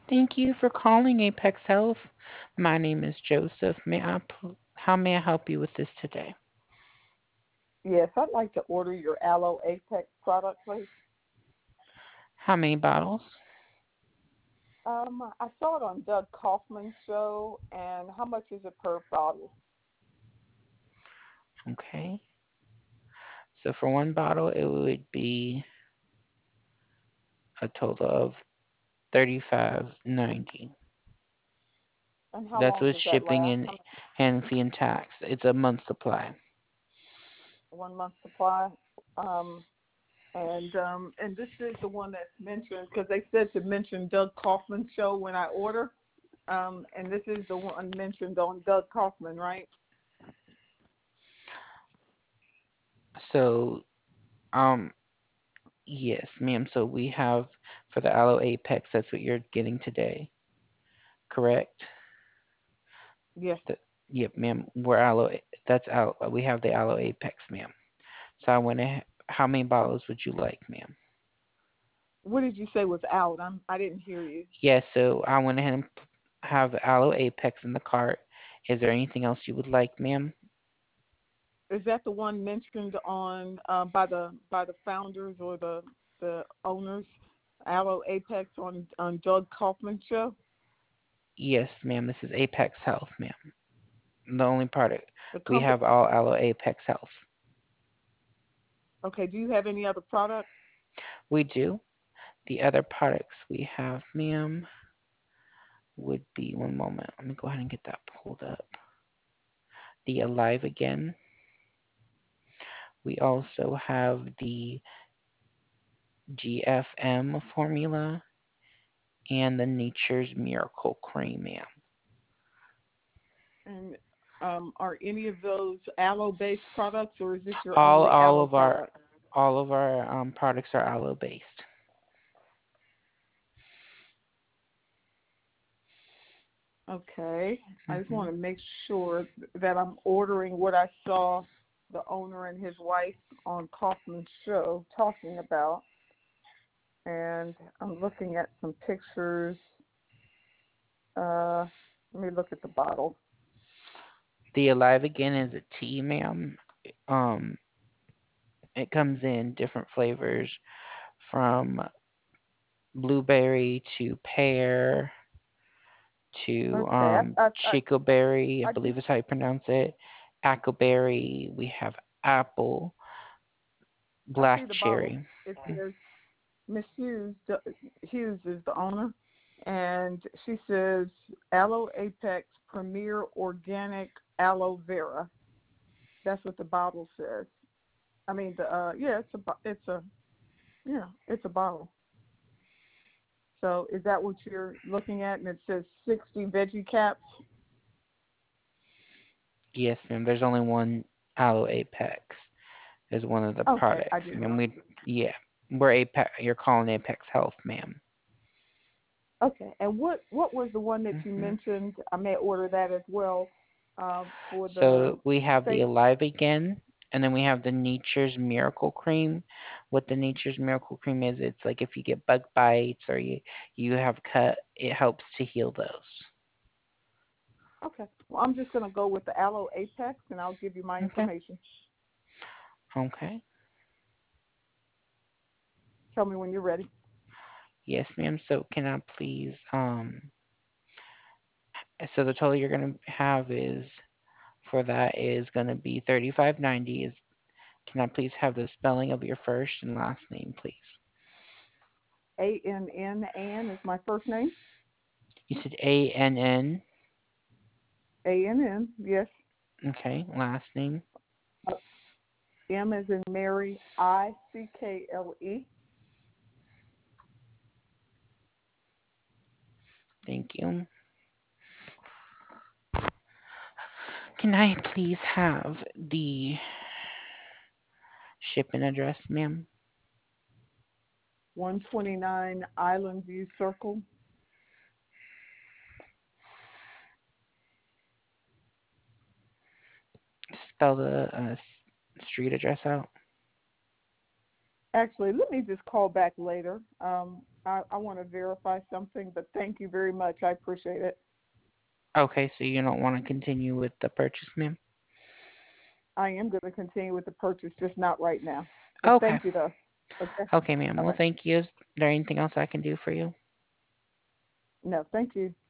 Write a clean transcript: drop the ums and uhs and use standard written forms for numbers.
Thank you for calling Apex Health. My name is Joseph. How may I help you with this today? Yes, I'd like to order your Aloe Apex product, please. How many bottles? I saw it on Doug Kaufman's show, and how much is it per bottle? Okay. So for one bottle, it would be a total of 35.90. And how That's long with does that shipping last? and How much? hand fee and tax. It's a month supply. 1 month supply. Um, and this is the one that's mentioned because they said to mention Doug Kaufman's show when I order. And this is the one mentioned on Doug Kaufman, right? So, um, yes, ma'am. So we have for the Aloe Apex, that's what you're getting today, correct? Yes. The, yep, ma'am. We're Aloe. That's Aloe. We have the Aloe Apex, ma'am. So I went ahead. How many bottles would you like, ma'am? What did you say was out? I didn't hear you. Yes, so I went ahead and have the Aloe Apex in the cart. Is there anything else you would like, ma'am? Is that the one mentioned on by the founders or the owners, Aloe Apex on Doug Kaufman's show? Yes, ma'am. This is Apex Health, ma'am. The only product The we company. have all Aloe Apex Health. Okay. Do you have any other products? We do. The other products we have, ma'am, would be one moment. Let me go ahead and get that pulled up. The Alive Again. We also have the GFM formula and the Nature's Miracle Cream, ma'am. And are any of those aloe-based products, or is this your All only all aloe of our product? all of our products are aloe based. Okay. I just Hmm. want to make sure that I'm ordering what I saw the owner and his wife on Kaufman's show talking about. And I'm looking at some pictures. Uh, Let me look at the bottle. The Alive Again is a tea, ma'am. Um, it comes in different flavors from blueberry to pear to Okay, chicoberry, I I do believe is how you pronounce it. Appleberry. We have apple, I see black the bottle. cherry. It says Miss Hughes. Hughes is the owner, and she says Aloe Apex Premier Organic Aloe Vera. That's what the bottle says. I mean, yeah, it's a bottle. So is that what you're looking at? And it says 60 veggie caps. Yes, ma'am. There's only one Aloe Apex is one of the Okay, I products. I didn't. mean, yeah, we're Apex. You're calling Apex Health, ma'am. Okay, and what was the one that you Hmm. mentioned? I may order that as well for the So we have the face. Alive Again, and then we have the Nature's Miracle Cream. What the Nature's Miracle Cream is, it's like if you get bug bites or you have cut, it helps to heal those. Okay, well, I'm just going to go with the Aloe Apex, and I'll give you my Okay. information. Okay. Tell me when you're ready. Yes, ma'am. So can I please so the total you're gonna have is for that is gonna be 35.90. Is can I please have the spelling of your first and last name, please? Ann is my first name. You said ANN. Ann, yes. Okay, last name. Uh, M is in Mary. Ickle. Thank you. Can I please have the shipping address, ma'am? 129 Island View Circle. Spell the street address out. Actually, let me just call back later. I want to verify something, but thank you very much. I appreciate it. Okay, so you don't want to continue with the purchase, ma'am? I am going to continue with the purchase, just not right now. But Okay. thank you, though. Okay. Okay, ma'am. All Well, right. thank you. Is there anything else I can do for you? No, thank you.